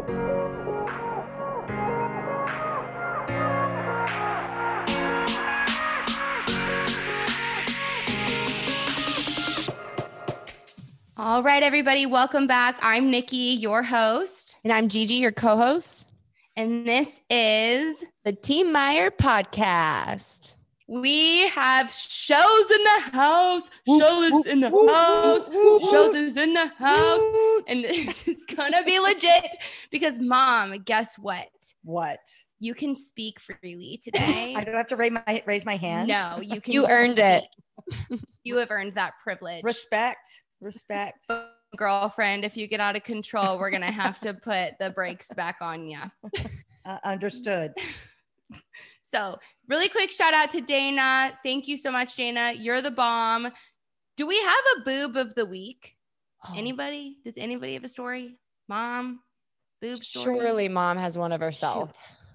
All right, everybody, welcome back. I'm Nikki, your host. And I'm Gigi, your co-host. And this is the Team Meyer podcast. We have shows in the house. Shows in the house. Shows is in the house. And this is going to be legit because, Mom, guess what? What? You can speak freely today. I don't have to raise my hand. No, you can. You earned it. You have earned that privilege. Respect. Girlfriend, if you get out of control, we're going to have to put the brakes back on you. Understood. So really quick shout out to Dana. Thank you so much, Dana. You're the bomb. Do we have a boob of the week? Anybody? Does anybody have a story? Mom? Boob story? Surely Mom has one of herself.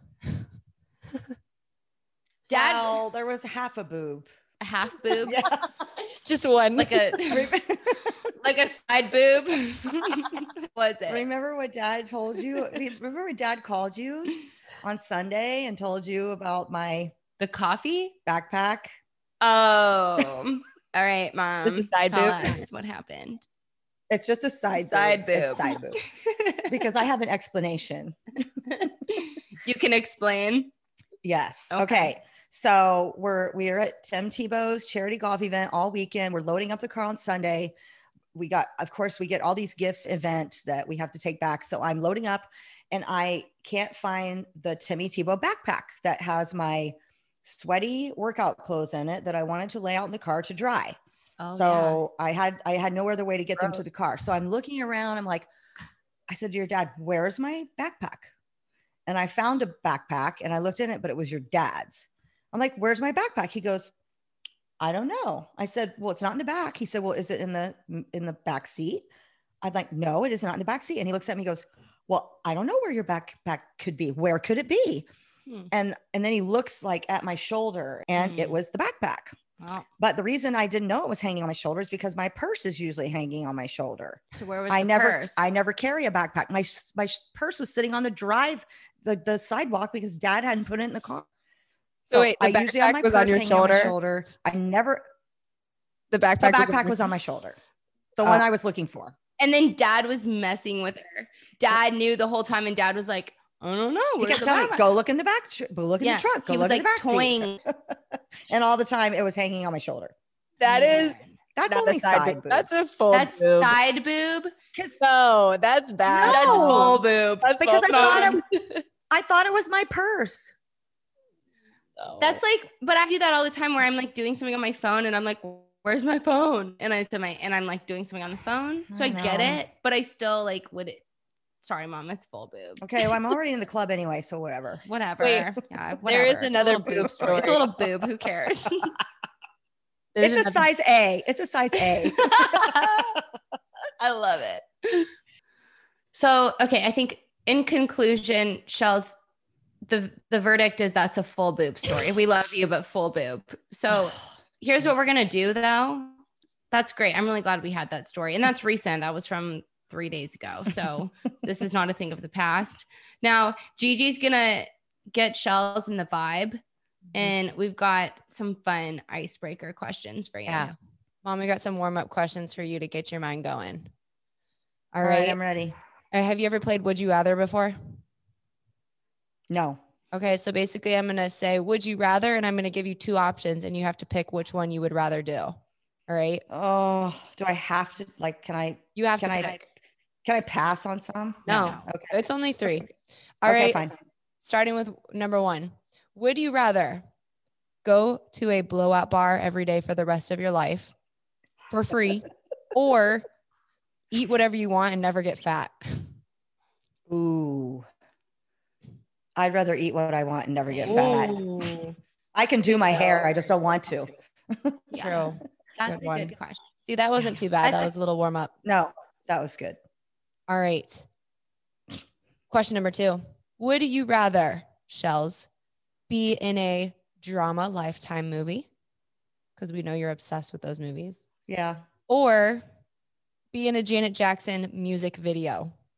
Dad? Well, there was half a boob. A half boob? Yeah. Just one. Like a side boob? Was it? Remember what Dad told you? Remember when Dad called you on Sunday and told you about the coffee backpack? Oh, all right, Mom. Just a side tell boob. us what happened. It's just a side boob. It's side boob. Because I have an explanation. You can explain. Yes. Okay. So we are at Tim Tebow's charity golf event all weekend. We're loading up the car on Sunday. We get all these gifts event that we have to take back. So I'm loading up and I can't find the Timmy Tebow backpack that has my sweaty workout clothes in it that I wanted to lay out in the car to dry. I had no other way to get them to the car. So I'm looking around. I said to your dad, where's my backpack? And I found a backpack and I looked in it, but it was your dad's. I'm like, where's my backpack? He goes, I don't know. I said, well, it's not in the back. He said, well, is it in the back seat? I'm like, no, it is not in the back seat. And he looks at me, and goes, well, I don't know where your backpack could be. Where could it be? And then he looks at my shoulder and it was the backpack. Wow. But the reason I didn't know it was hanging on my shoulder is because my purse is usually hanging on my shoulder. So where was the purse? I never carry a backpack. My purse was sitting on the sidewalk because Dad hadn't put it in the car. So wait, the I usually have my purse hanging on my shoulder. The backpack was on my shoulder. The one I was looking for. And then Dad was messing with her. Dad knew the whole time, and Dad was like, I don't know. He kept telling me, go look in the back. Go look in the trunk. Go look in the back toying. And all the time it was hanging on my shoulder. That's only side boob. That's a full boob. Side boob? No, that's bad. No. That's full boob. That's because I thought it was my purse. That's but I do that all the time where I'm doing something on my phone and I'm like, where's my phone? And I'm doing something on the phone. So I get it, but I still sorry, Mom, it's full boob. Okay. Well, I'm already in the club anyway. So whatever. Whatever. Wait, yeah, whatever. There is another boob story. It's a little boob. Who cares? It's a size A. It's a size A. I love it. So, okay. I think in conclusion, Shells, the verdict is that's a full boob story. We love you, but full boob. So here's what we're going to do though. That's great. I'm really glad we had that story. And that's recent. That was from 3 days ago. So this is not a thing of the past. Now, Gigi's going to get Shells in the vibe. And we've got some fun icebreaker questions for you. Yeah. Mom, we got some warm-up questions for you to get your mind going. All right. I'm ready. Have you ever played Would You Rather before? No. Okay. So basically I'm going to say, would you rather? And I'm going to give you two options and you have to pick which one you would rather do. All right. Oh, do I have to You have to pick. Can I pass on some? No. Okay. It's only three. All right. Fine. Starting with number one. Would you rather go to a blowout bar every day for the rest of your life for free or eat whatever you want and never get fat? Ooh. I'd rather eat what I want and never get fat. Ooh. I can do my hair. I just don't want to. Yeah. True. That's a good question. See, that wasn't too bad. That was a little warm up. No, that was good. All right. Question number two. Would you rather, Shells, be in a drama Lifetime movie? Because we know you're obsessed with those movies. Yeah. Or be in a Janet Jackson music video?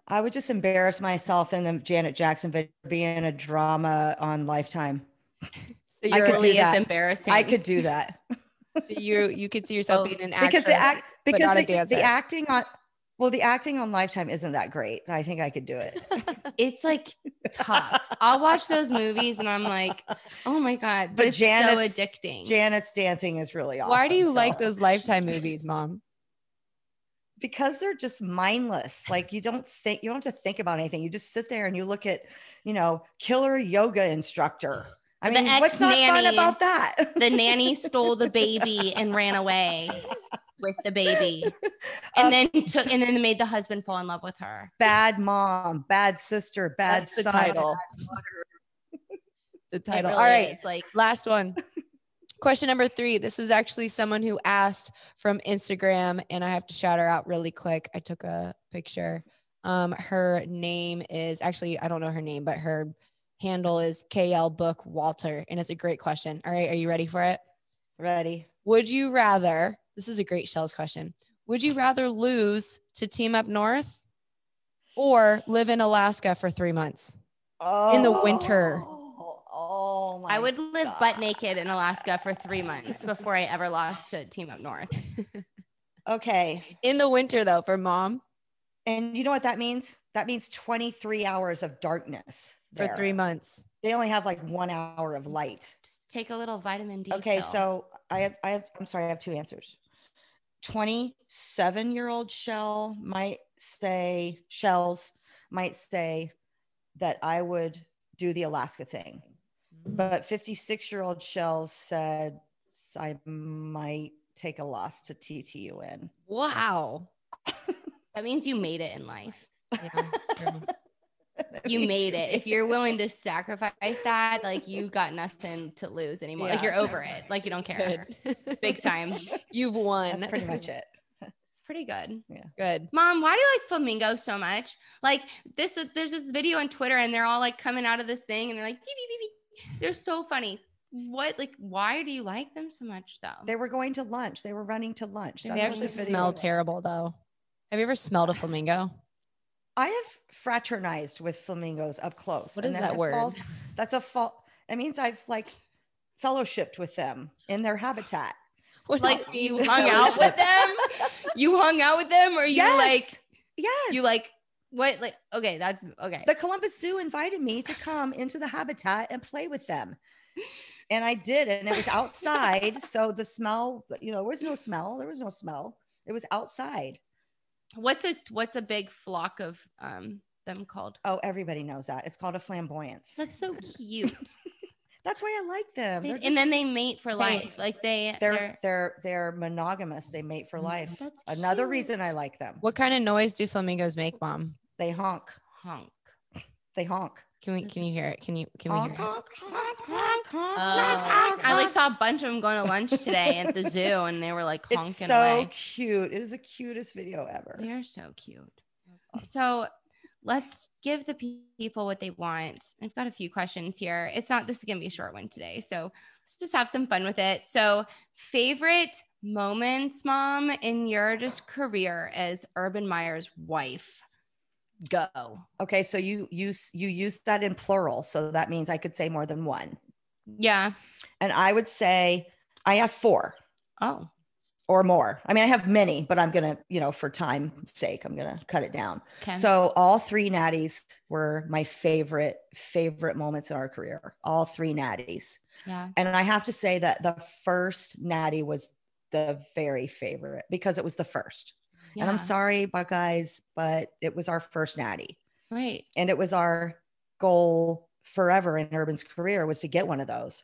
I would just embarrass myself in the Janet Jackson video, being a drama on Lifetime. So I you're could do Really is that. embarrassing. I could do that. you could see yourself Oh, being an actress, Because the act, but because not a the dancer. acting on, well, the acting on Lifetime isn't that great. I think I could do it. It's like tough. I'll watch those movies and I'm like, oh my God, but it's so addicting. Janet's dancing is really awesome. Why do you so- like those Lifetime movies, Mom? Because they're just mindless. Like you don't have to think about anything. You just sit there and you look at, killer yoga instructor. I The mean, what's not fun ex-nanny. about that? The nanny stole the baby and ran away with the baby. And then they made the husband fall in love with her. Bad mom, bad sister, bad That's the son. title. The It title. really All right. is, like, Last one. Question number 3. This was actually someone who asked from Instagram, and I have to shout her out really quick. I took a picture. Her name is actually, I don't know her name, but her handle is KL Book Walter. And it's a great question. All right. Are you ready for it? Ready? Would you rather, this is a great Shells question. Would you rather lose to Team Up North or live in Alaska for 3 months? In the winter. Oh my! I would live God. butt naked in Alaska for 3 months before I ever lost to Team Up North. Okay. In the winter, though, for Mom, And you know what that means? That means 23 hours of darkness for there. 3 months. They only have like 1 hour of light. Just take a little vitamin D. Okay, pill. so I'm sorry, I have 2 answers. 27-year-old Shells might say that I would do the Alaska thing. But 56-year-old Shells said I might take a loss to TTUN. Wow. that means you made it in life. Yeah, true. You made it. If you're willing to sacrifice that, like you got nothing to lose anymore. Like Yeah. you're over it. Like you don't care. Good. Big time. You've won. That's pretty much it. It's pretty good. Good. Mom, why do you like flamingos so much? Like there's this video on Twitter and they're all like coming out of this thing and they're like, beep, beep, beep, beep. They're so funny. Why do you like them so much though? They were going to lunch. They were running to lunch. They That's what actually the video smell was. terrible, though. Have you ever smelled a flamingo? I have fraternized with flamingos up close. What and is that's that a word? That's a fault. It means I've like fellowshipped with them in their habitat. What Like does it you mean to hung out with fellowship? them? You hung out with them or you Yes. you like what? Like, okay, that's okay. The Columbus Zoo invited me to come into the habitat and play with them. And I did. And it was outside. So the smell, there was no smell. There was no smell. It was outside. What's a big flock of them called? Oh, everybody knows that. It's called a flamboyance. That's so cute. That's why I like them. They're And then just- they mate for life. Like they're monogamous. They mate for life. That's Another cute. reason I like them. What kind of noise do flamingos make, Mom? They honk. honk. They honk. Can you hear it? Can we hear Honk, it? honk, honk, honk, honk, Oh. I like saw a bunch of them going to lunch today at the zoo and they were like honking It's so away. cute. It is the cutest video ever. They're so cute. So let's give the people what they want. I've got a few questions here. This is going to be a short one today. So let's just have some fun with it. So favorite moments, Mom, in your just career as Urban Meyer's wife? Go. Okay, so you use that in plural, so that means I could say more than one. Yeah. And I would say I have 4 Oh, or more. I mean, I have many, but I'm gonna, for time's sake, I'm gonna cut it down. okay. So all 3 natties were my favorite moments in our career. All 3 natties. yeah. And I have to say that the first natty was the very favorite because it was the first. And I'm Yeah. sorry, Buckeyes, but it was our first natty. Right. And it was our goal forever in Urban's career was to get one of those.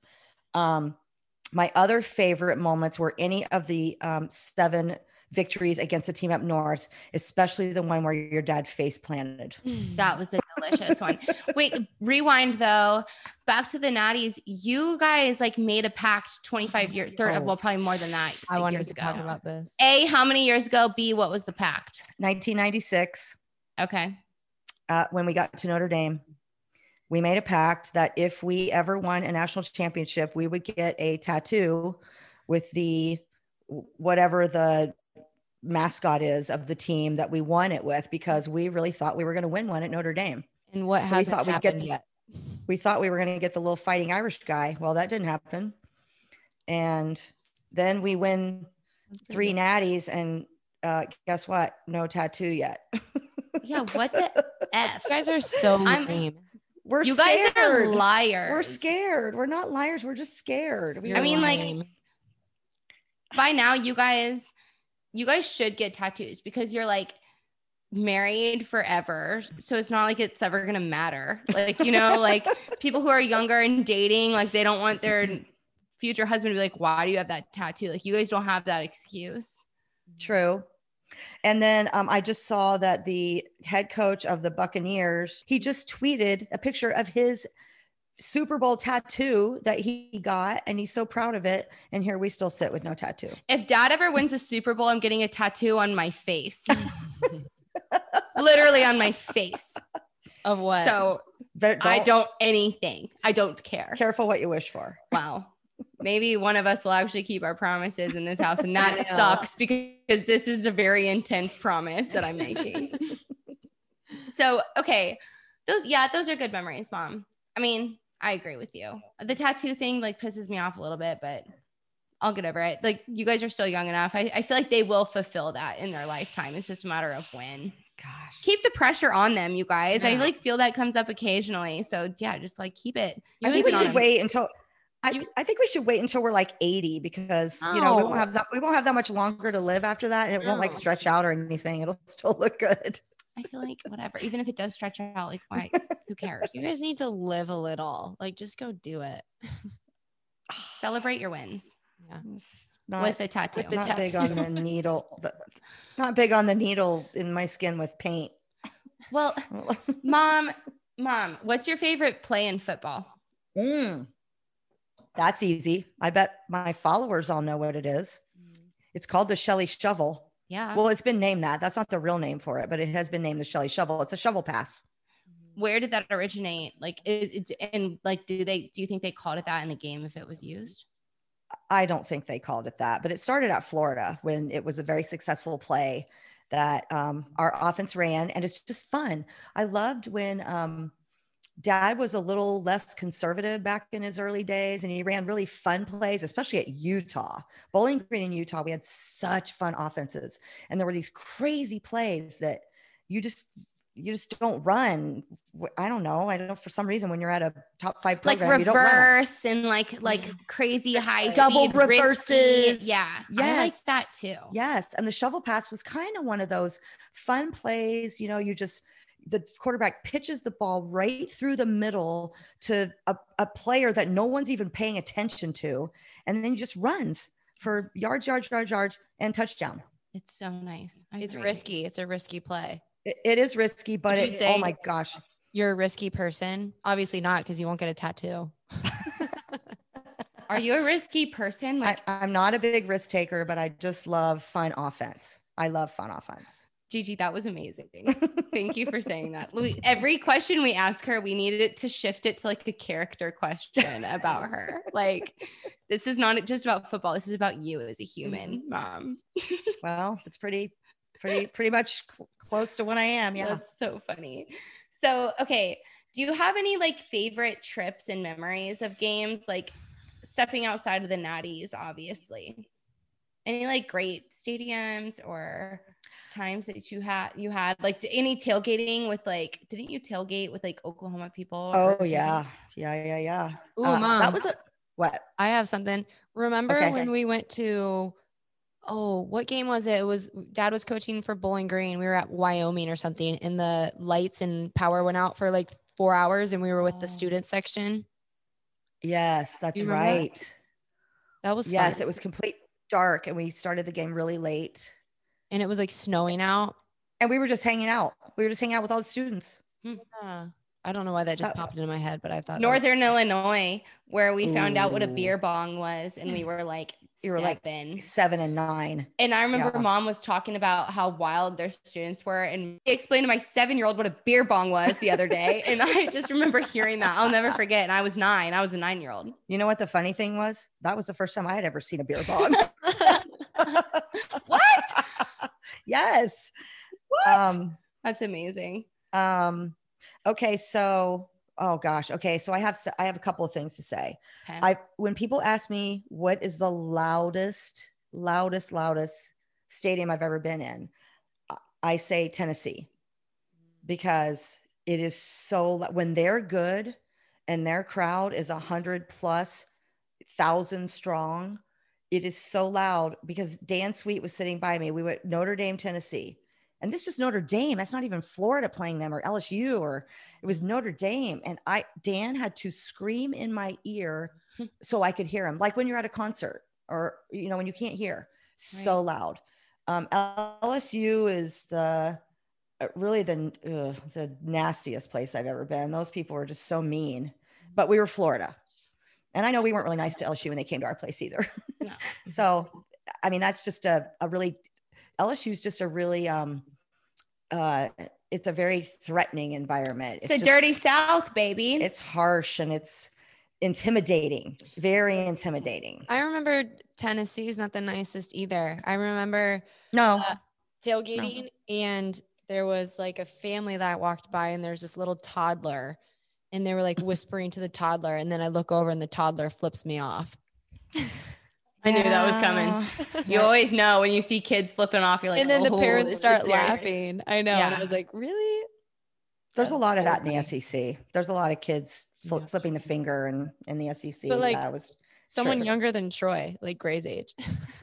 My other favorite moments were any of the 7 victories against the team up north, especially the one where your dad face planted. That was a delicious one. Wait, rewind though. Back to the natties. You guys like made a pact 25 years, well, probably more than that. I wanted years to ago. talk about this. A, how many years ago? B, what was the pact? 1996, Okay. when we got to Notre Dame, we made a pact that if we ever won a national championship, we would get a tattoo with the whatever the mascot is of the team that we won it with, because we really thought we were going to win one at Notre Dame. And what So we hasn't thought we'd happened get- yet? We thought we were going to get the little fighting Irish guy. Well, that didn't happen. And then we win That's pretty 3 good. natties, and guess what? No tattoo yet. Yeah, what the F? You guys are so I'm- lame. We're You scared. guys are liars. We're scared. We're not liars. We're just scared. You're I mean, like, lame. by now you guys should get tattoos because you're like married forever, so it's not like it's ever gonna matter, like, you know, like people who are younger and dating, like they don't want their future husband to be like, why do you have that tattoo? Like, you guys don't have that excuse. True. And then I just saw that the head coach of the Buccaneers, he just tweeted a picture of his Super Bowl tattoo that he got, and he's so proud of it. And here we still sit with no tattoo. If dad ever wins a Super Bowl, I'm getting a tattoo on my face. Literally on my face. Of what? So But I don't anything. I don't care. careful what you wish for. Wow. Maybe one of us will actually keep our promises in this house, and I that know. sucks because this is a very intense promise that I'm making. So, okay. Those are good memories, Mom. I mean, I agree with you. The tattoo thing like pisses me off a little bit, but I'll get over it. Like, you guys are still young enough. I feel like they will fulfill that in their lifetime. It's just a matter of when. Gosh. Keep the pressure on them, you guys. I Yeah. like feel that comes up occasionally. So yeah, just like keep it. I think keep we it on should them. wait until You- I think we should wait until we're like 80, because you know we won't No. have that much longer to live after that, and it won't like No. stretch out or anything. It'll still look good. I feel like whatever, even if it does stretch out, like why? Who cares? You guys need to live a little. Like, just go do it. Celebrate your wins Yeah. It's not, with a tattoo. With the not big tattoo. on the needle. Not big on the needle in my skin with paint. Well, mom, what's your favorite play in football? That's easy. I bet my followers all know what it is. It's called the Shelly Shovel. Yeah. Well, it's been named that. That's not the real name for it, but it has been named the Shelly Shovel. It's a shovel pass. Where did that originate? Like, and like, do you think they called it that in a game if it was used? I don't think they called it that, but it started at Florida when it was a very successful play that our offense ran, and it's just fun. I loved when Dad was a little less conservative back in his early days, and he ran really fun plays, especially at Utah. Bowling Green in Utah, we had such fun offenses, and there were these crazy plays that you just don't run. I don't know. For some reason, when you're at a top 5 Like program, you don't run 'em. reverse and like crazy high Double speed, risky. reverses. Yeah. I like Yes. that too. Yes. And the shovel pass was kind of one of those fun plays. You know, the quarterback pitches the ball right through the middle to a player that no one's even paying attention to. And then he just runs for yards, and touchdown. It's so nice. I It's agree. risky. It's a risky play. It is risky, but Would you oh say- my gosh. You're a risky person. Obviously not, because you won't get a tattoo. Are you a risky person? Like, I'm not a big risk taker, but I just love fun offense. I love fun offense. Gigi, that was amazing. Thank you for saying that. Every question we ask her, we needed it to shift it to like a character question about her. Like, this is not just about football. This is about you as a human, Mom. Well, it's pretty much close to what I am. Yeah. That's so funny. So, okay. Do you have any like favorite trips and memories of games, like stepping outside of the natties, obviously? Any like great stadiums or times that you had like any tailgating with like, didn't you tailgate with like Oklahoma people? or Oh something? yeah. Ooh, Mom. That was what? I have something. Remember Okay. when we went to, what game was it? It was Dad was coaching for Bowling Green. We were at Wyoming or something, and the lights and power went out for like 4 hours, and we were with the Oh. student section. Yes, that's You remember that? right. That was Yes, fun. it was complete dark, and we started the game really late, And it was like snowing out. and we were just hanging out. We were just hanging out with all the students. Yeah. I don't know why that just That- popped into my head, but I thought that was- Northern Illinois, where we found out what a Ooh. beer bong was, and we were like, You were like 7. 7 and 9. And I remember Yeah. Mom was talking about how wild their students were. And he explained to my 7-year-old what a beer bong was the other day. And I just remember hearing that. I'll never forget. And I was 9. I was the 9-year-old. You know what the funny thing was? That was the first time I had ever seen a beer bong. What? Yes. What? That's amazing. Okay. So, oh gosh. Okay. So I have a couple of things to say. Okay. When people ask me what is the loudest stadium I've ever been in, I say Tennessee, because it is so, when they're good and their crowd is 100,000+ strong, it is so loud. Because Dan Sweet was sitting by me. We went Notre Dame, Tennessee. And this is Notre Dame. That's not even Florida playing them, or LSU, or it was Notre Dame. And Dan had to scream in my ear so I could hear him. Like when you're at a concert, or, when you can't hear, so loud. LSU is really the nastiest place I've ever been. Those people were just so mean, but we were Florida. And I know we weren't really nice to LSU when they came to our place either. No. So, I mean, that's just a really, LSU is just a really, it's a very threatening environment. It's a dirty South, baby. It's harsh and it's intimidating, very intimidating. I remember Tennessee is not the nicest either. I remember tailgating and there was like a family that walked by and there's this little toddler and they were like whispering to the toddler. And then I look over and the toddler flips me off. I knew that was coming. You always know when you see kids flipping off, you're like, and then the parents start laughing. I know. Yeah. And I was like, really? There's a lot of that in the SEC. There's a lot of kids flipping the finger in the SEC. But like someone younger than Troy, like Gray's age.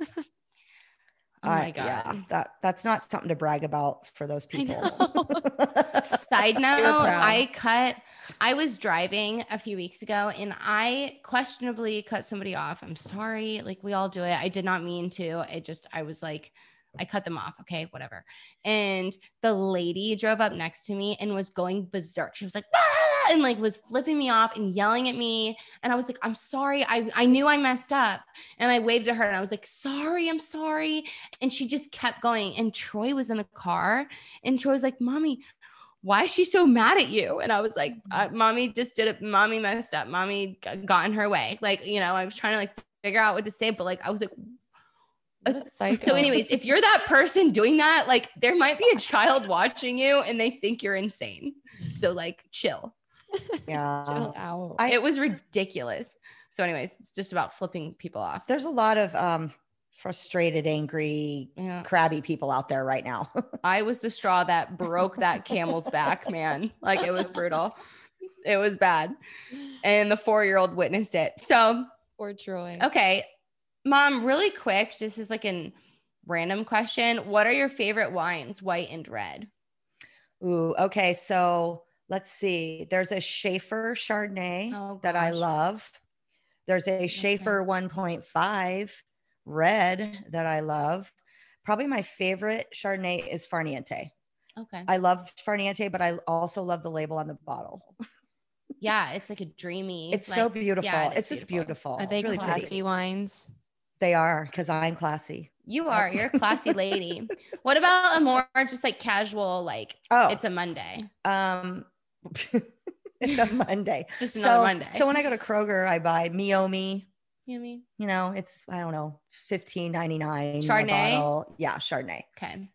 Oh my God. Yeah, that's not something to brag about for those people. Side note, I was driving a few weeks ago and I questionably cut somebody off. I'm sorry. Like we all do it. I did not mean to. I was like, I cut them off. Okay, whatever. And the lady drove up next to me and was going berserk. She was like, ah! And like was flipping me off and yelling at me. And I was like, I'm sorry. I knew I messed up. And I waved at her and I was like, sorry, I'm sorry. And she just kept going. And Troy was in the car and Troy was like, Mommy, why is she so mad at you? And I was like, Mommy just did it. Mommy messed up. Mommy got in her way. Like, I was trying to like figure out what to say, but like, I was like, so anyways, if you're that person doing that, like there might be a child watching you and they think you're insane. So like chill. Yeah. Chill out. It was ridiculous. So anyways, it's just about flipping people off. There's a lot of frustrated, angry, crabby people out there right now. I was the straw that broke that camel's back, man. Like it was brutal. It was bad. And the 4-year-old witnessed it. So poor Troy. Okay. Mom, really quick, this is like a random question. What are your favorite wines, white and red? Ooh, okay. So let's see. There's a Schaefer Chardonnay that I love. There's a Schaefer 1.5 red that I love. Probably my favorite Chardonnay is Farniente. Okay. I love Farniente, but I also love the label on the bottle. Yeah, it's like a dreamy. It's so beautiful. Yeah, it's just beautiful. Are they really classy wines? They are, because I'm classy. You are. You're a classy lady. What about a more just like casual, like it's a Monday? It's a Monday. Just another Monday. So when I go to Kroger, I buy Meiomi. Yummy. It's, I don't know, $15.99. Chardonnay? Yeah, Chardonnay. Okay.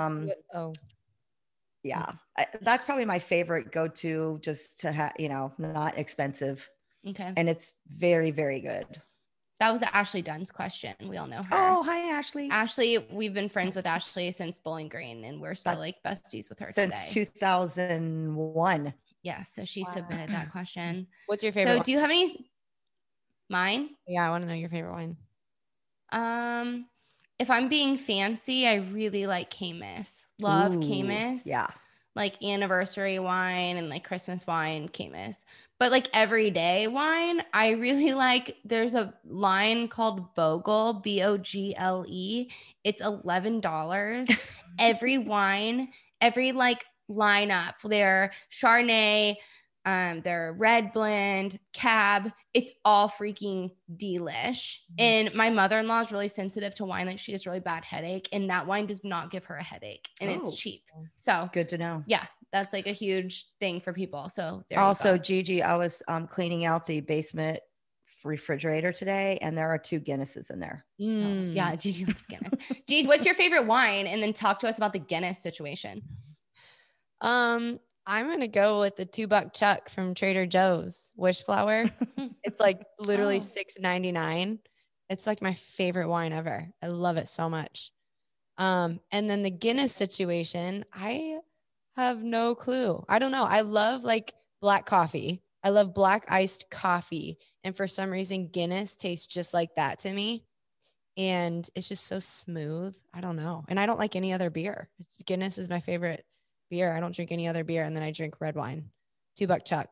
Yeah. That's probably my favorite go-to, just to have, not expensive. Okay. And it's very, very good. That was Ashley Dunn's question. We all know her. Oh, hi, Ashley. Ashley, we've been friends with Ashley since Bowling Green, and we're still like besties with her since 2001. Yeah, so she submitted that question. What's your favorite? So, do you have any? Mine? Yeah, I want to know your favorite wine. If I'm being fancy, I really like Caymus. Love Caymus. Yeah. Like anniversary wine and like Christmas wine, Caymus. But like everyday wine, I really like, there's a line called Bogle, Bogle. It's $11. Every wine, every like lineup, their Chardonnay, their red blend, Cab, it's all freaking delish. And my mother-in-law is really sensitive to wine. Like she has really bad headache, and that wine does not give her a headache, and it's cheap. So good to know. Yeah, that's like a huge thing for people. So also, Gigi, I was cleaning out the basement refrigerator today, and there are 2 Guinnesses in there. Yeah, Gigi likes Guinness. Gigi, what's your favorite wine? And then talk to us about the Guinness situation. I'm gonna go with the $2 Chuck from Trader Joe's Wish Flower. It's like literally $6.99. It's like my favorite wine ever. I love it so much. And then the Guinness situation, I have no clue. I don't know. I love like black coffee. I love black iced coffee. And for some reason, Guinness tastes just like that to me. And it's just so smooth. I don't know. And I don't like any other beer. Guinness is my favorite beer. I don't drink any other beer. And then I drink red wine. $2 Chuck.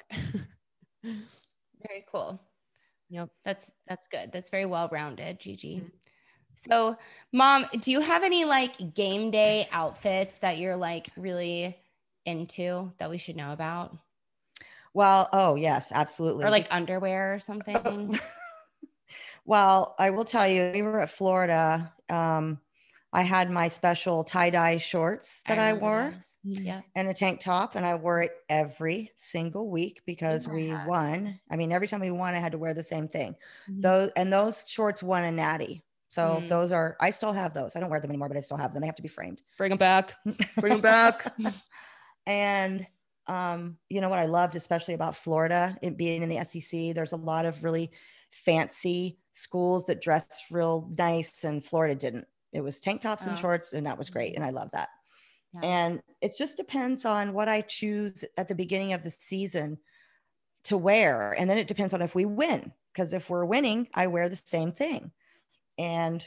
Very cool. Yep. That's good. That's very well-rounded, Gigi. So, Mom, do you have any like game day outfits that you're like really into that we should know about? Well, oh yes, absolutely. Or like underwear or something? Well, I will tell you, we were at Florida. I had my special tie-dye shorts that I wore Yeah. and a tank top, and I wore it every single week because we won. I mean, every time we won, I had to wear the same thing. Those shorts won a natty. So those are, I still have those. I don't wear them anymore, but I still have them. They have to be framed. Bring them back. Bring them back. And you know what I loved, especially about Florida, it being in the SEC, there's a lot of really fancy schools that dress real nice, and Florida didn't. It was tank tops and shorts, and that was great. And I love that. Yeah. And it just depends on what I choose at the beginning of the season to wear. And then it depends on if we win, because if we're winning, I wear the same thing. And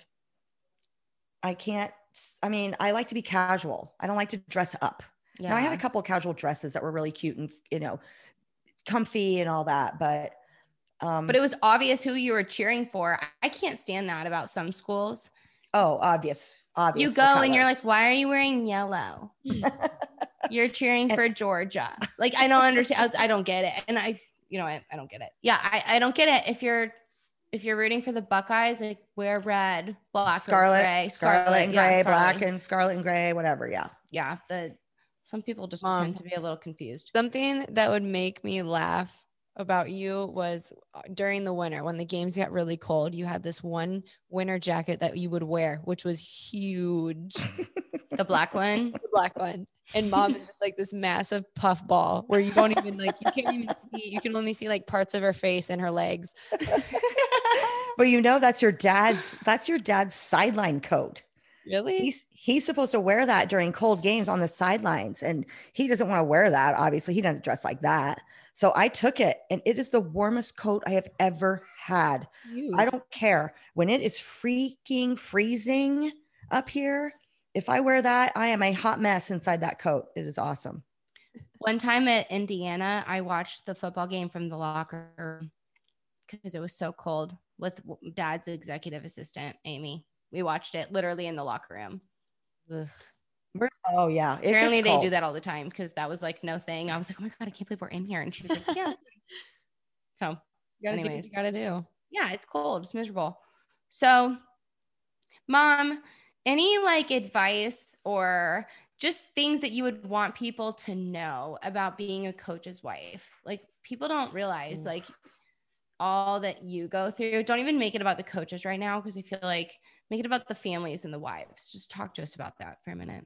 I like to be casual. I don't like to dress up. Yeah. Now, I had a couple of casual dresses that were really cute and, you know, comfy and all that, but it was obvious who you were cheering for. I can't stand that about some schools. Oh, obvious. You go and you're like, why are you wearing yellow? You're cheering for Georgia. Like, I don't understand. I don't get it. And I don't get it. Yeah. I don't get it. If you're rooting for the Buckeyes, like wear red, black, scarlet, gray, scarlet and gray, black and scarlet and gray, whatever. Yeah. Yeah. Some people just tend to be a little confused. Something that would make me laugh about you was during the winter when the games got really cold, you had this one winter jacket that you would wear, which was huge. The black one? The black one. And Mom is just like this massive puff ball where you don't even like, you can't even see, you can only see like parts of her face and her legs. But you know, that's your dad's sideline coat. Really? He's supposed to wear that during cold games on the sidelines, and he doesn't want to wear that. Obviously, he doesn't dress like that. So I took it, and it is the warmest coat I have ever had. Huge. I don't care when it is freaking freezing up here. If I wear that, I am a hot mess inside that coat. It is awesome. One time at Indiana, I watched the football game from the locker room because it was so cold with Dad's executive assistant, Amy. We watched it literally in the locker room. Ugh. Oh yeah. Apparently they do that all the time because that was like no thing. I was like, oh my God, I can't believe we're in here. And she was like, yeah. So you gotta do what you gotta do. Yeah, it's cold. It's miserable. So, Mom, any like advice or just things that you would want people to know about being a coach's wife? Like, people don't realize like all that you go through. Don't even make it about the coaches right now, because I feel like make it about the families and the wives. Just talk to us about that for a minute.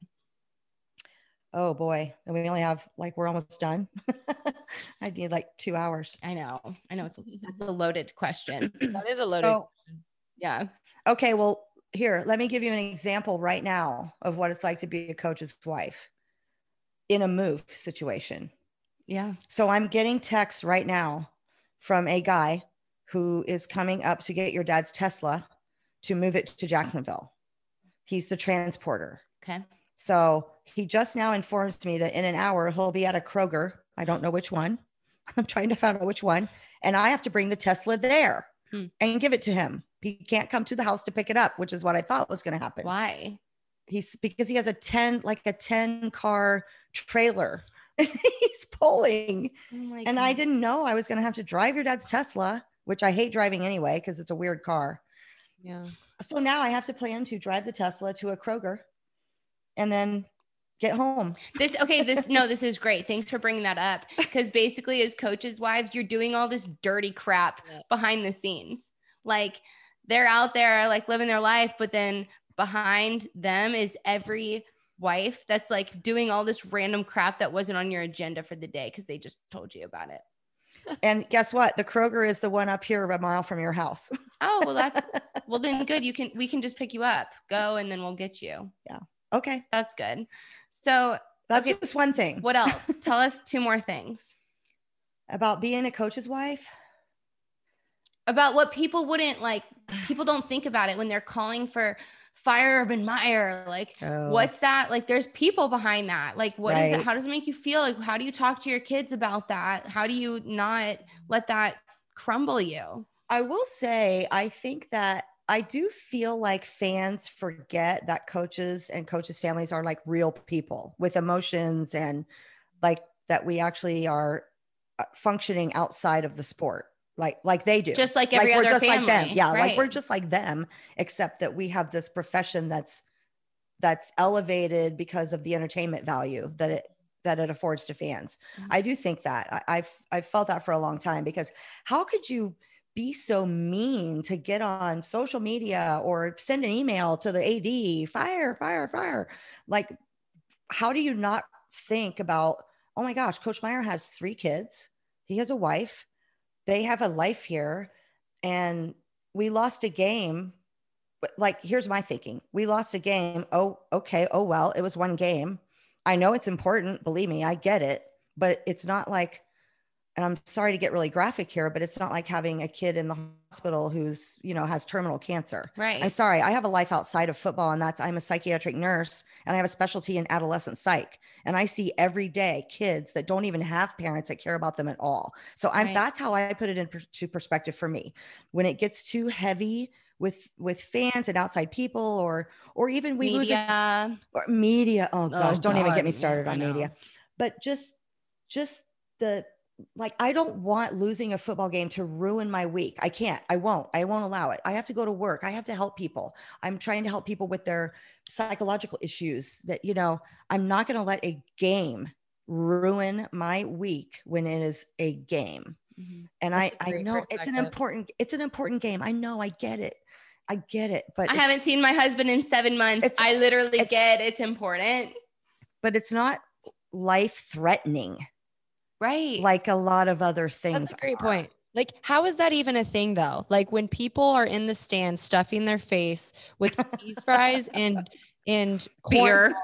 Oh boy. And we only have we're almost done. I need 2 hours. I know. That's a loaded question. That is a loaded question. Yeah. Okay. Well, here, let me give you an example right now of what it's like to be a coach's wife in a move situation. Yeah. So I'm getting texts right now from a guy who is coming up to get your dad's Tesla to move it to Jacksonville. He's the transporter. Okay. So he just now informs me that in an hour he'll be at a Kroger. I don't know which one. I'm trying to find out which one. And I have to bring the Tesla there and give it to him. He can't come to the house to pick it up, which is what I thought was going to happen. Why? Because he has a 10 car trailer. He's pulling. Oh and I didn't know I was going to have to drive your dad's Tesla, which I hate driving anyway, because it's a weird car. Yeah. So now I have to plan to drive the Tesla to a Kroger and then get home. This is great. Thanks for bringing that up. Because basically as coaches' wives, you're doing all this dirty crap behind the scenes. Like they're out there like living their life, but then behind them is every wife that's like doing all this random crap that wasn't on your agenda for the day because they just told you about it. And guess what? The Kroger is the one up here a mile from your house. Oh, well, then good. We can just pick you up, go, and then we'll get you. Yeah. Okay. That's good. So that's just one thing. What else? Tell us 2 more things about being a coach's wife. About what people wouldn't like. People don't think about it when they're calling for fire Urban Meyer. Like, what's that? Like, there's people behind that. Like, what is it? How does it make you feel? Like, how do you talk to your kids about that? How do you not let that crumble you? I will say, I think that I do feel like fans forget that coaches and coaches' families are like real people with emotions and like that we actually are functioning outside of the sport. Like they do, just like every other we're just family. Like them. Yeah. Right. Like we're just like them, except that we have this profession that's elevated because of the entertainment value that it affords to fans. Mm-hmm. I do think that I've felt that for a long time, because how could you be so mean to get on social media or send an email to the AD, fire. Like, how do you not think about, oh my gosh, Coach Meyer has 3 kids. He has a wife. They have a life here, and we lost a game. But like, here's my thinking. We lost a game. Oh, okay. Oh, well, it was one game. I know it's important. Believe me, I get it, but it's not like, and I'm sorry to get really graphic here, but it's not like having a kid in the hospital who's, has terminal cancer. Right. I'm sorry. I have a life outside of football, and I'm a psychiatric nurse, and I have a specialty in adolescent psych. And I see every day kids that don't even have parents that care about them at all. So that's how I put it into perspective for me. When it gets too heavy with fans and outside people, or even we lose media. Oh gosh, don't even get me started on media. But just the, like, I don't want losing a football game to ruin my week. I won't allow it. I have to go to work. I have to help people. I'm trying to help people with their psychological issues that, I'm not going to let a game ruin my week when it is a game. Mm-hmm. And I know it's an important game. I know, I get it. But I haven't seen my husband in 7 months. I literally get it's important, but it's not life threatening. Right. Like a lot of other things. That's a great point. Like, how is that even a thing though? Like when people are in the stands stuffing their face with cheese fries and beer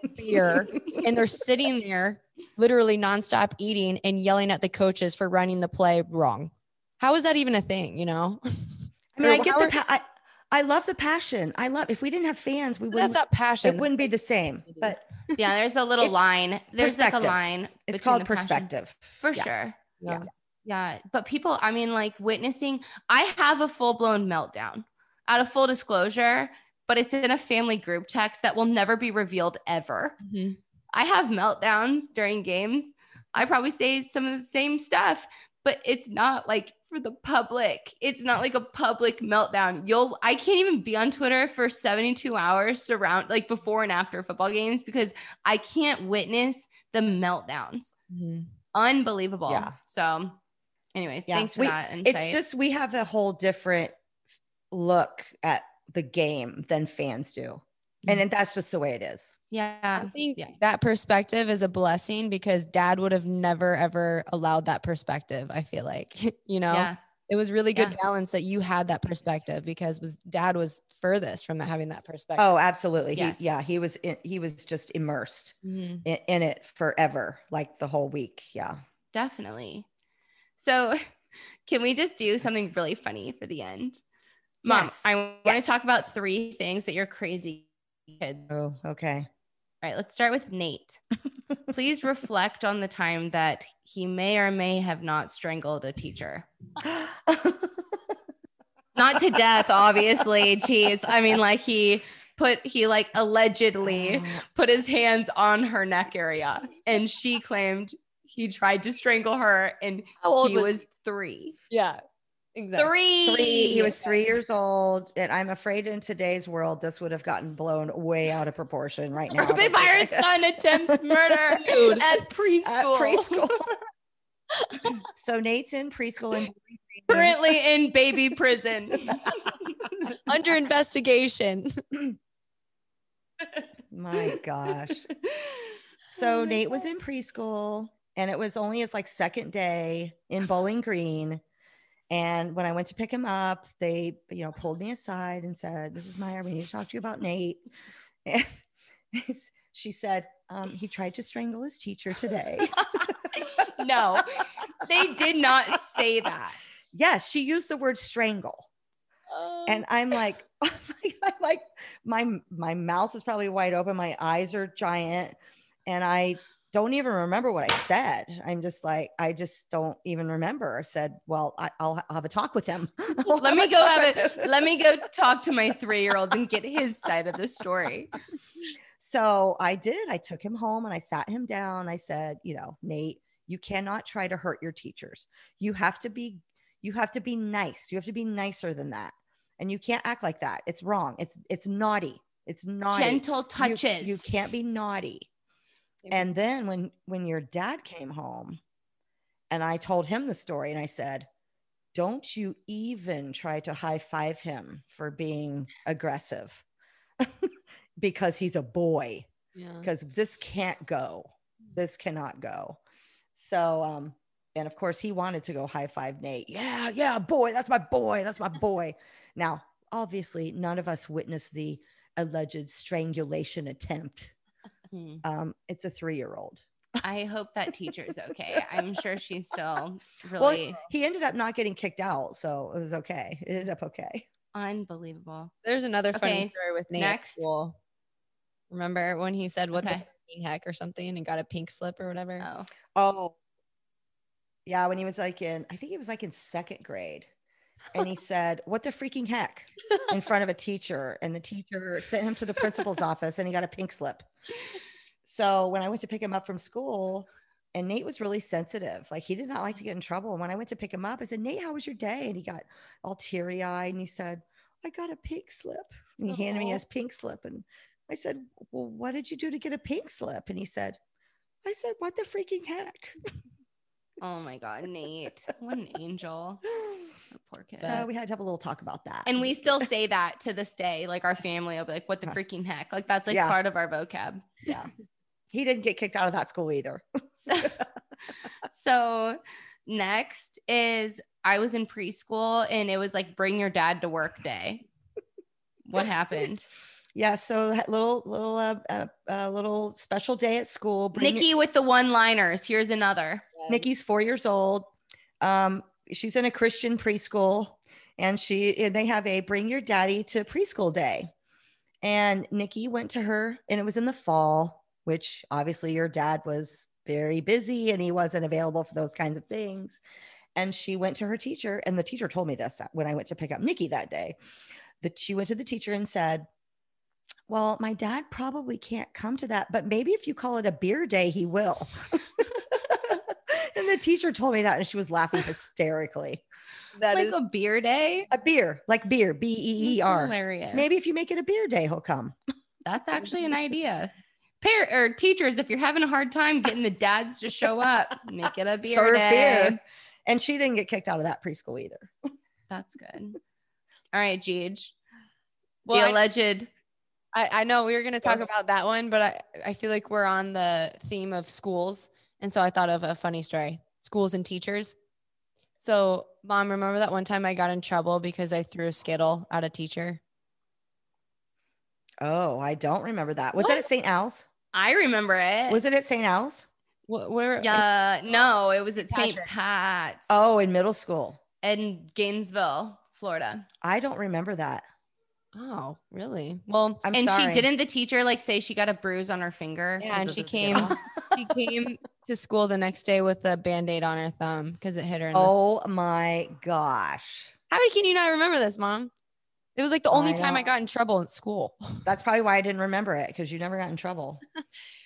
and they're sitting there literally nonstop eating and yelling at the coaches for running the play wrong. How is that even a thing? I mean, I get I love the passion. If we didn't have fans, we wouldn't. That's not passion. It wouldn't be the same. But yeah, there's a little line. There's like a line. It's called perspective. For sure. Yeah. But people, I mean, like witnessing, I have a full-blown meltdown out of full disclosure, but it's in a family group text that will never be revealed ever. Mm-hmm. I have meltdowns during games. I probably say some of the same stuff, but it's not like for the public. It's not like a public meltdown. I can't even be on Twitter for 72 hours like before and after football games because I can't witness the meltdowns. Mm-hmm. Unbelievable. Yeah. So anyways, thanks for that insight. It's just, we have a whole different look at the game than fans do. And that's just the way it is. Yeah. I think that perspective is a blessing because Dad would have never, ever allowed that perspective. I feel like, it was really good balance that you had that perspective because Dad was furthest from having that perspective. Oh, absolutely. Yes. He was just immersed in it forever, like the whole week. Yeah, definitely. So can we just do something really funny for the end? Mom, I want to talk about 3 things that you're crazy kids. Oh, okay. All right, let's start with Nate. Please reflect on the time that he may or may have not strangled a teacher. Not to death, obviously. Jeez. I mean, like he allegedly put his hands on her neck area and she claimed he tried to strangle her and he was 3. Yeah. Exactly. Three. He was 3 years old. And I'm afraid in today's world, this would have gotten blown way out of proportion right now. Urban Fire son attempts murder Dude. at preschool. At preschool. So Nate's in preschool and Currently in baby prison. Under investigation. my gosh. So Oh my Nate was God. in preschool and it was only his like second day in Bowling Green. And when I went to pick him up, they, pulled me aside and said, "Mrs. Meyer, we need to talk to you about Nate." And she said, "He tried to strangle his teacher today." No, they did not say that. Yes, she used the word strangle. And I'm like, my mouth is probably wide open. My eyes are giant. And I don't even remember what I said. I'm just like, I just don't even remember. I said, "Well, I'll have a talk with him." Let me go talk to my 3-year-old and get his side of the story. So I did. I took him home and I sat him down. I said, "Nate, you cannot try to hurt your teachers. You have to be nice. You have to be nicer than that. And you can't act like that. It's wrong. It's naughty. It's naughty. Gentle touches. You can't be naughty." And then when your dad came home and I told him the story and I said, "Don't you even try to high five him for being aggressive because he's a boy, because this can't go. This cannot go." So, and of course he wanted to go high five Nate. Yeah, boy, that's my boy. That's my boy. Now, obviously none of us witnessed the alleged strangulation attempt. It's a 3-year-old. I hope that teacher's okay. I'm sure she's still Well, really he ended up not getting kicked out, so it was okay. It ended up okay. unbelievable. There's another funny Okay, story with Nate. next. Cool. Remember when he said, "What the Okay. fucking heck" or something and got a pink slip or whatever? Oh, Oh, yeah. When he was I think he was like in 2nd grade. And he said, "What the freaking heck?" in front of a teacher. And the teacher sent him to the principal's office and he got a pink slip. So when I went to pick him up from school, and Nate was really sensitive, like he did not like to get in trouble. And when I went to pick him up, I said, "Nate, how was your day?" And he got all teary eyed and he said, "I got a pink slip." And he handed me his pink slip. And I said, "Well, what did you do to get a pink slip?" And he said, "What the freaking heck?" oh my God, Nate. What an angel. That poor kid. So we had to have a little talk about that. And we still say that to this day. Like our family will be like, "What the freaking heck?" Like that's like Yeah. part of our vocab. Yeah. He didn't get kicked out of that school either. So next is I was in preschool and it was like bring your dad to work day. What happened? Yeah. So that little special day at school. Nikki with the one-liners. Here's another. Nikki's 4 years old. She's in a Christian preschool, and they have a bring your daddy to preschool day. And Nikki went to her, and it was in the fall, which obviously your dad was very busy and he wasn't available for those kinds of things. And she went to her teacher, and the teacher told me this when I went to pick up Nikki that day, that she went to the teacher and said, "Well, my dad probably can't come to that, but maybe if you call it a beer day, he will." And the teacher told me that, and she was laughing hysterically. That Like is a beer day. A beer, like beer, B-E-E-R. That's hilarious. Maybe if you make it a beer day, he'll come. That's actually an idea. Teachers, if you're having a hard time getting the dads to show up, make it a beer Serve day. beer. And she didn't get kicked out of that preschool either. That's good. All right, Jeej. Well, the alleged. I know we were going to talk about that one, but I feel like we're on the theme of schools. And so I thought of a funny story, schools and teachers. So Mom, remember that one time I got in trouble because I threw a Skittle at a teacher? Oh, I don't remember that. Was What? that at St. Al's? I remember it. Was it at St. Al's? Where? Yeah, no, it was at St. Patrick's. Pat's. Oh, in middle school. In Gainesville, Florida. I don't remember that. Oh, really? Well, I'm and sorry. she didn't the teacher like say she got a bruise on her finger? yeah, and of she the came. Skittle. She came to school the next day with a Band-Aid on her thumb because it hit her in the. Oh my gosh. How can you not remember this, Mom? It was like the only I time I know. got in trouble at school. That's probably why I didn't remember it, because you never got in trouble.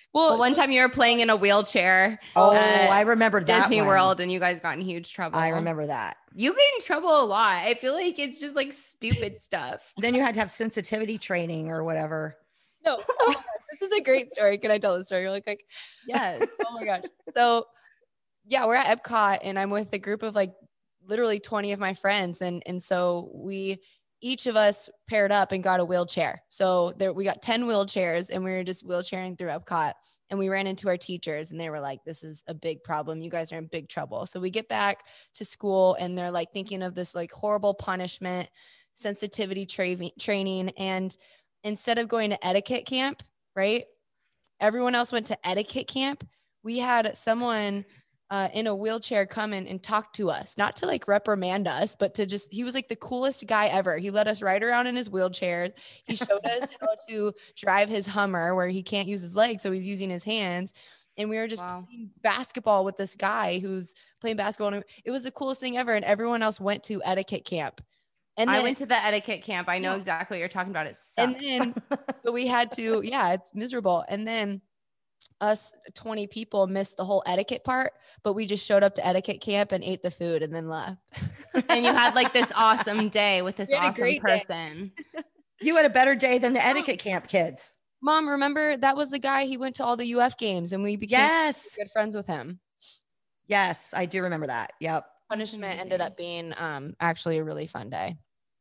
Well, one time you were playing in a wheelchair. Oh, at I remember that Disney one. World, and you guys got in huge trouble. I remember that. You get in trouble a lot. I feel like it's just like stupid stuff. Then you had to have sensitivity training or whatever. No, this is a great story. Can I tell the story really quick? Yes. Oh my gosh. So yeah, we're at Epcot and I'm with a group of like literally 20 of my friends. And so each of us paired up and got a wheelchair. So we got 10 wheelchairs and we were just wheelchairing through Epcot, and we ran into our teachers and they were like, this is a big problem. You guys are in big trouble. So we get back to school and they're like thinking of this like horrible punishment, sensitivity training. And instead of going to etiquette camp, right? Everyone else went to etiquette camp. We had someone in a wheelchair come in and talk to us, not to like reprimand us, but to just, he was like the coolest guy ever. He let us ride around in his wheelchair. He showed us how to drive his Hummer where he can't use his legs. So he's using his hands. And we were just playing basketball with this guy who's playing basketball. And it was the coolest thing ever. And everyone else went to etiquette camp. And then, I went to the etiquette camp. I know exactly what you're talking about. It sucks. And then, so we had to, it's miserable. And then us 20 people missed the whole etiquette part, but we just showed up to etiquette camp and ate the food and then left. And you had like this awesome day with this awesome person. You had a better day than the etiquette camp kids. Mom, remember that was the guy, he went to all the UF games and we became good friends with him. Yes, I do remember that. Yep. Punishment ended up being actually a really fun day.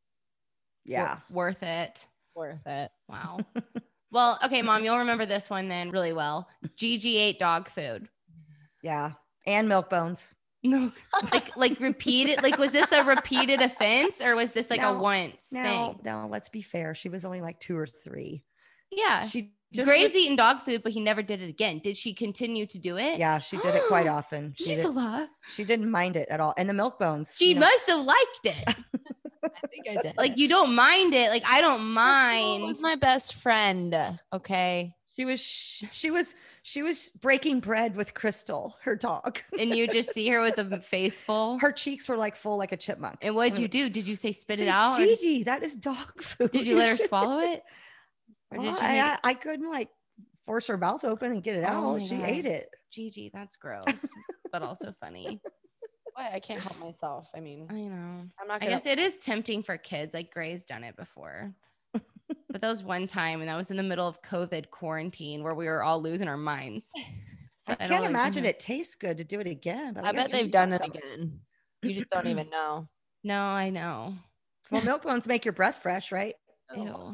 Yeah. Worth it. Worth it. Wow. Well, okay, Mom, you'll remember this one then really well. Gigi ate dog food. Yeah. And milk bones. No, like repeated. Like, was this a repeated offense or was this like a once thing? No, let's be fair. She was only like 2 or 3. Yeah. She just Gray's eating dog food, but he never did it again. Did she continue to do it? Yeah, she did it quite often. She didn't mind it at all. And the milk bones. She must have liked it. I think I did. Like, you don't mind it. Like, I don't mind. Crystal was my best friend. Okay. She was breaking bread with Crystal, her dog. And you just see her with a face full. Her cheeks were like full like a chipmunk. And what'd you do? Did you say spit it out? Gigi, that is dog food. Did you let her swallow it? Or did I couldn't like force her mouth open and get it out. She ate it. Gigi, that's gross, but also funny. Why? I can't help myself. I mean, I know. I'm not. I guess it is tempting for kids. Like Gray's done it before, but that was one time, and that was in the middle of COVID quarantine where we were all losing our minds. So I can't imagine it tastes good to do it again. But I bet they've done it again. You just don't even know. No, I know. Well, milk bones make your breath fresh, right? Ew.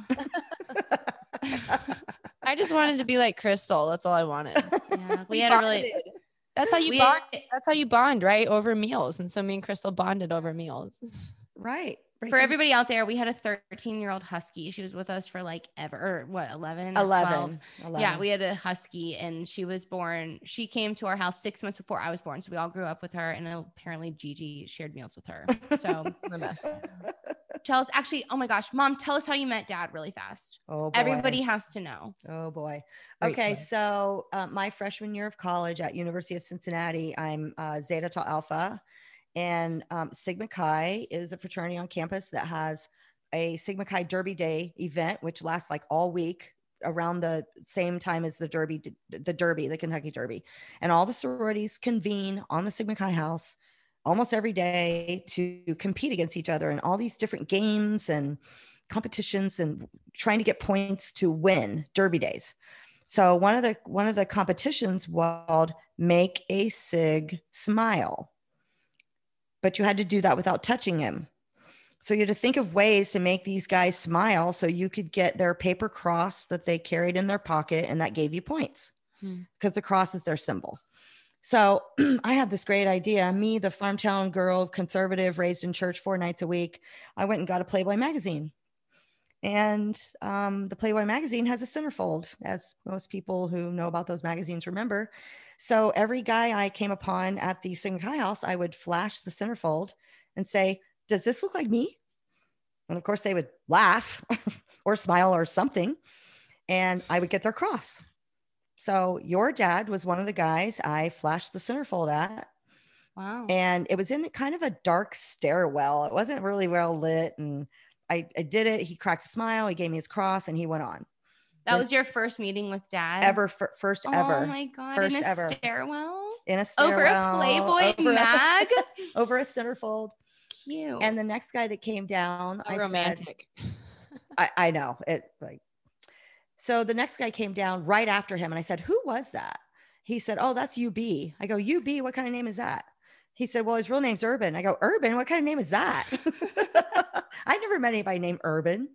I just wanted to be like Crystal. That's all I wanted. Yeah, we had a really. That's how you bond. That's how you bond, right? Over meals. And so me and Crystal bonded over meals. Right. For everybody out there, we had a 13-year-old husky. She was with us for like ever, or what, 11? 11. Yeah, we had a husky and she was born. She came to our house 6 months before I was born. So we all grew up with her, and apparently Gigi shared meals with her. So the best. Tell us, actually, oh my gosh, Mom, tell us how you met Dad really fast. Oh, boy. Everybody has to know. Oh boy. Okay. So my freshman year of college at University of Cincinnati, I'm Zeta Tau Alpha. And Sigma Chi is a fraternity on campus that has a Sigma Chi Derby Day event, which lasts like all week around the same time as the Kentucky Derby. And all the sororities convene on the Sigma Chi house almost every day to compete against each other in all these different games and competitions and trying to get points to win Derby days. So one of the competitions was called Make a Sig Smile. But you had to do that without touching him. So you had to think of ways to make these guys smile so you could get their paper cross that they carried in their pocket, and that gave you points because the cross is their symbol. So I had this great idea. Me, the farm town girl, conservative, raised in church 4 nights a week, I went and got a Playboy magazine. And the Playboy magazine has a centerfold, as most people who know about those magazines remember. So every guy I came upon at the Sigma Chi house, I would flash the centerfold and say, does this look like me? And of course they would laugh or smile or something. And I would get their cross. So your dad was one of the guys I flashed the centerfold at. Wow. And it was in kind of a dark stairwell. It wasn't really well lit. And I did it. He cracked a smile. He gave me his cross and he went on. That was your first meeting with dad? Ever, first ever. Oh my God. First in a ever. stairwell? In a stairwell. Over a Playboy mag? Over a centerfold. Cute. And the next guy that came down, So romantic. I know it. Like, so the next guy came down right after him, and I said, "Who was that?" He said, "Oh, that's UB." I go, "UB? What kind of name is that?" He said, "Well, his real name's Urban." I go, "Urban? What kind of name is that?" I never met anybody named Urban.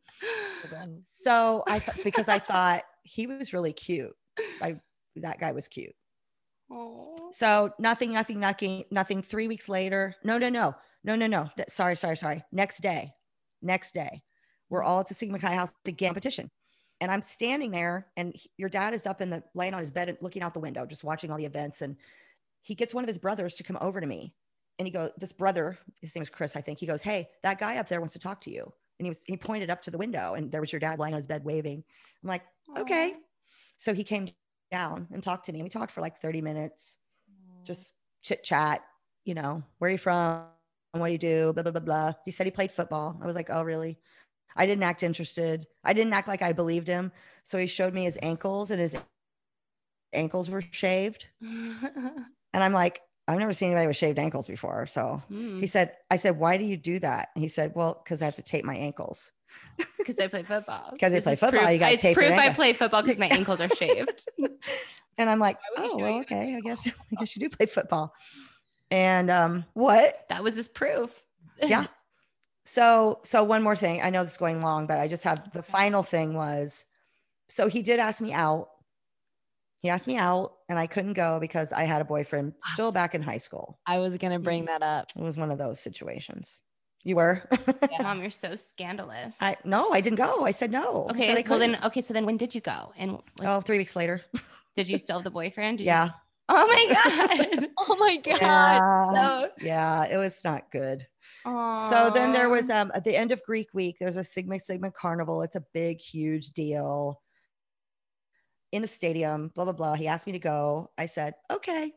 So because I thought he was really cute. That guy was cute. Oh. So nothing. 3 weeks later. No. Sorry. Next day, we're all at the Sigma Chi house again competition. And I'm standing there, and your dad is up laying on his bed and looking out the window, just watching all the events. And he gets one of his brothers to come over to me. And he goes, this brother, his name is Chris, I think. He goes, "Hey, that guy up there wants to talk to you." And he pointed up to the window, and there was your dad lying on his bed waving. I'm like, okay. So he came down and talked to me. And we talked for like 30 minutes, just chit chat, where are you from? What do you do? Blah, blah, blah, blah. He said he played football. I was like, oh, really? I didn't act interested. I didn't act like I believed him. So he showed me his ankles, and his ankles were shaved. And I'm like, I've never seen anybody with shaved ankles before. So I said, "Why do you do that?" And he said, "Well, because I have to tape my ankles." Because I play football. Because they play football, you got to tape your proof ankles. I play football because my ankles are shaved. And I'm like, oh, well, okay. I guess you do play football. And what? That was his proof. Yeah. So one more thing. I know this is going long, but I just have the final thing was, so he did ask me out. He asked me out, and I couldn't go because I had a boyfriend still back in high school. I was going to bring that up. It was one of those situations. You were? Yeah. Mom, you're so scandalous. No, I didn't go. I said no. Okay. So then when did you go? And 3 weeks later. Did you still have the boyfriend? Yeah. Oh my God. Oh my God. Yeah, it was not good. So then there was at the end of Greek week, there's a Sigma carnival. It's a big, huge deal in the stadium, blah, blah, blah. He asked me to go. I said, okay.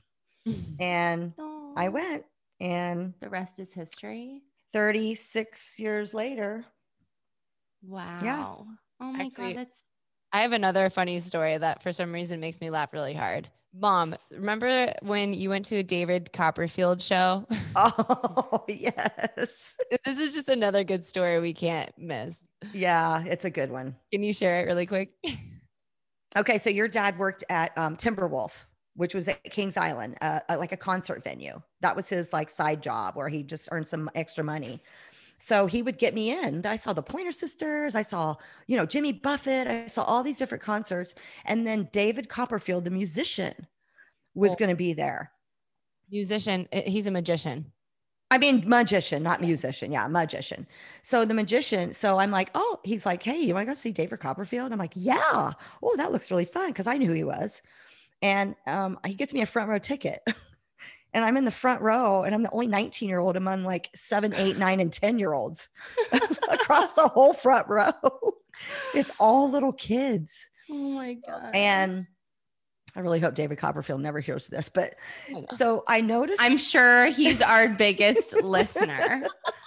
And I went, and the rest is history. 36 years later. Wow. Yeah. Oh my God. I have another funny story that for some reason makes me laugh really hard. Mom, remember when you went to a David Copperfield show? Oh, yes. This is just another good story we can't miss. Yeah, it's a good one. Can you share it really quick? Okay, so your dad worked at Timberwolf, which was at Kings Island, like a concert venue. That was his like side job where he just earned some extra money. So he would get me in. I saw the Pointer Sisters. I saw, Jimmy Buffett. I saw all these different concerts. And then David Copperfield, the musician, was going to be there. Musician. He's a magician. I mean, magician, not musician. Yeah, magician. So the magician. So I'm like, oh, he's like, hey, you want to go see David Copperfield? I'm like, yeah. Oh, that looks really fun, because I knew who he was. And he gets me a front row ticket. And I'm in the front row, and I'm the only 19-year-old among like 7, 8, 9, and 10-year-olds across the whole front row. It's all little kids. Oh my God. And I really hope David Copperfield never hears this, but so I noticed. I'm sure he's our biggest listener.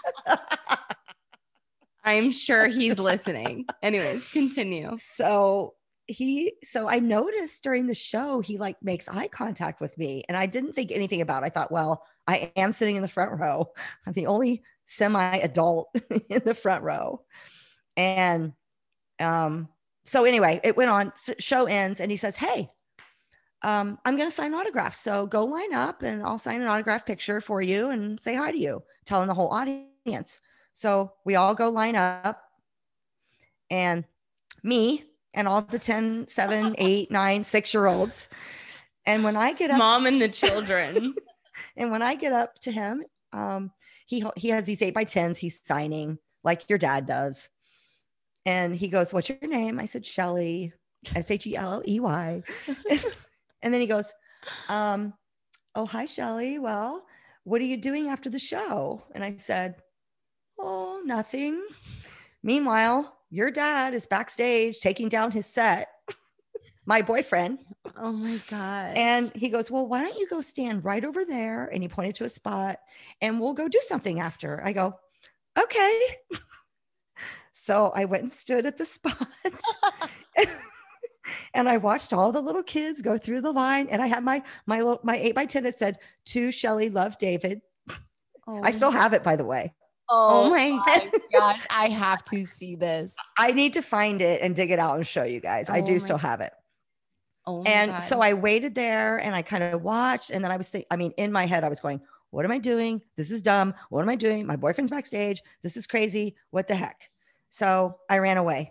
I'm sure he's listening. Anyways, continue. So I noticed during the show, he like makes eye contact with me, and I didn't think anything about it. I thought, well, I am sitting in the front row. I'm the only semi-adult in the front row. And so anyway, it went on, show ends, and he says, hey, I'm going to sign autographs. So go line up, and I'll sign an autograph picture for you and say hi to you, telling the whole audience. So we all go line up, and me and all the 10, 7, 8, 9, 6-year-olds. And when I get up, Mom and the children. And when I get up to him, he has these 8x10s he's signing like your dad does. And he goes, what's your name? I said, Shelly, Shelley. And then he goes, oh, hi, Shelly. Well, what are you doing after the show? And I said, oh, nothing. Meanwhile, your dad is backstage taking down his set, my boyfriend. Oh my God. And he goes, well, why don't you go stand right over there? And he pointed to a spot, and we'll go do something after. I go, okay. So I went and stood at the spot and I watched all the little kids go through the line. And I had my 8x10 that said, to Shelly, love David. Oh. I still have it, by the way. Oh my gosh, I have to see this. I need to find it and dig it out and show you guys. I do still have it. Oh my And God. so I waited there and I kind of watched. And then I was in my head, I was going, what am I doing? This is dumb. What am I doing? My boyfriend's backstage. This is crazy. What the heck? So I ran away.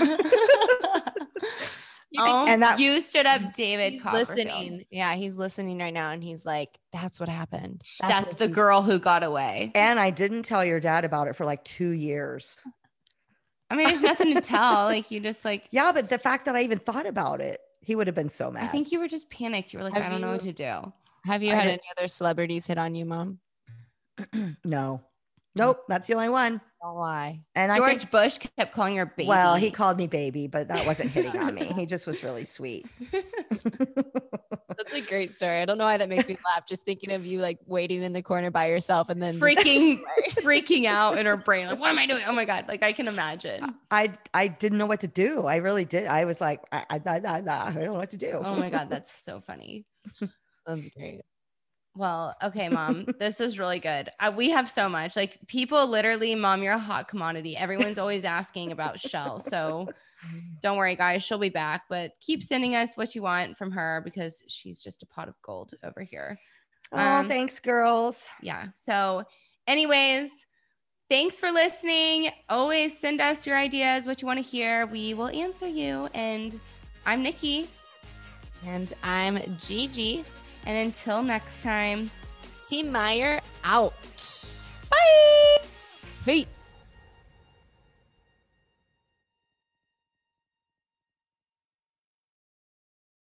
And that you stood up, David. He's Copperfield. listening. Yeah, he's listening right now. And he's like, that's what happened. That's the girl who got away. And I didn't tell your dad about it for like 2 years. I mean, there's nothing to tell. Like, you just like, Yeah, but the fact that I even thought about it, he would have been so mad. I think you were just panicked. You were like, I don't know what to do. Have you had any other celebrities hit on you, Mom? No. Nope. That's the only one. Don't lie. And George Bush kept calling her baby. Well, he called me baby, but that wasn't hitting on me. He just was really sweet. That's a great story. I don't know why that makes me laugh. Just thinking of you like waiting in the corner by yourself and then freaking out in her brain. Like, what am I doing? Oh my God. Like, I can imagine. I didn't know what to do. I really did. I was like, I don't know what to do. Oh my God. That's so funny. That's great. Well, okay, Mom, this was really good. We have so much, like, people literally, Mom, you're a hot commodity. Everyone's always asking about Shell. So don't worry, guys, she'll be back, but keep sending us what you want from her because she's just a pot of gold over here. Oh, thanks, girls. Yeah. So anyways, thanks for listening. Always send us your ideas, what you want to hear. We will answer you. And I'm Nikki. And I'm Gigi. And until next time, Team Meyer out. bye. Peace.